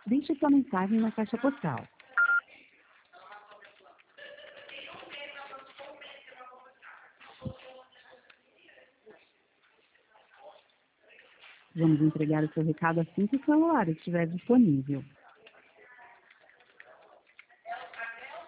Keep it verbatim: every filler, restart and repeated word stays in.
Deixe sua mensagem na caixa postal. Vamos entregar o seu recado assim que o celular estiver disponível.